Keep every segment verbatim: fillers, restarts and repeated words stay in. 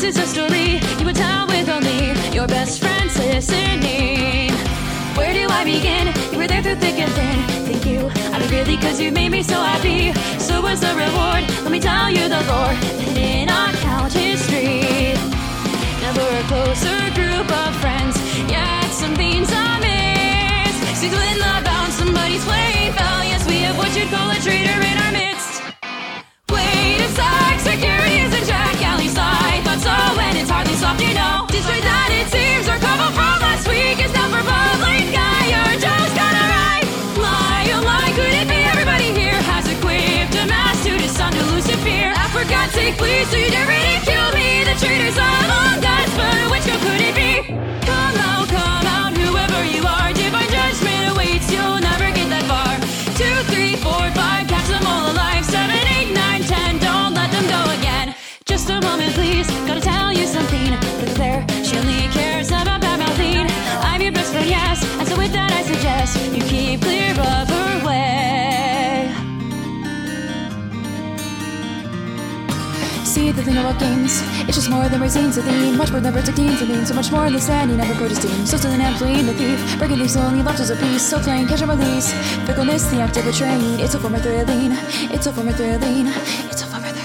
This is a story you would tell with only your best friends listening. Where do I begin? You were there through thick and thin. Thank you, I mean really, cause you made me so happy. So what's the reward? Let me tell you the lore in account history. Never a closer group of friends, yet some things I miss. Six within the bounds, somebody's plane fell. Yes, we have what you'd call a traitor in our midst. Wait a sec, security isn't check. At least I thought so, and it's hardly soft, you know. Despite that, it seems our couple from last week is now for public eye. Your joke's kinda right. Lie, oh lie, could it be everybody here has equipped a mask to disarm delusive fear? I for God's sake, please, do you dare ridicule me? The traitors among us, but which one could it be? Come out, come out, whoever you are. Divine judgment awaits, you'll never get that far. Two, three, four, five, catch them all alive. Seven, eight, nine, ten, don't let them go again. Just a moment, please, gotta tell you something. Look there, she only cares about bad mouthing. I'm your best friend, yes, and so with that I suggest you keep clear of her way. See the thing about games, it's just more than racing, so theme. Much more than protecting, so mean so much more than standing up for esteem. So still an employee, the thief, breaking these only left as a piece. So plain, catch and release, fickleness, the act of betraying. It's a form of thrilling, it's a form of thrilling, it's a form of thrilling.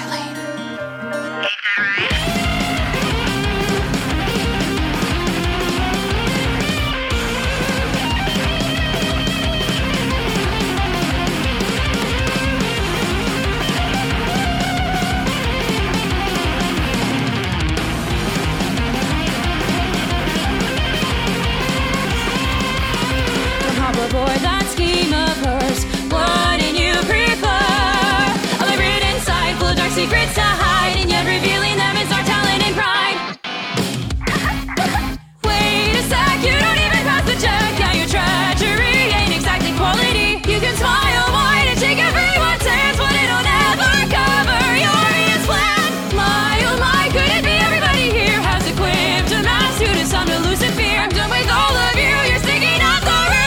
Avoid that scheme of hers. Wouldn't you prefer a labyrinth inside full of dark secrets to hide, and yet revealing them is our talent and pride? Wait a sec, you don't even pass the check. Yeah, your treachery ain't exactly quality. You can smile wide and shake everyone's hands, but it'll never cover your audience plan. My oh my, could it be everybody here has equipped a mask to disarm elusive fear? I'm done with all of you, you're sticking up the room.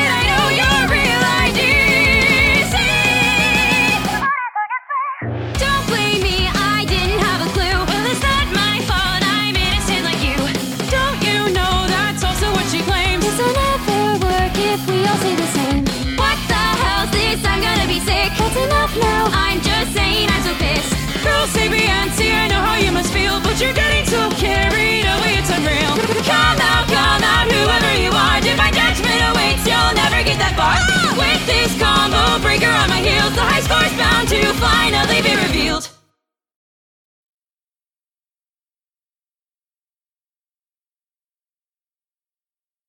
That's enough now, I'm just saying I'm so pissed. Girls say Beyonce, I know how you must feel, but you're getting so carried away, it's unreal. Come out, come out, whoever you are. Divine judgment awaits, you'll never get that far. With this combo breaker on my heels, the high score's bound to finally be revealed.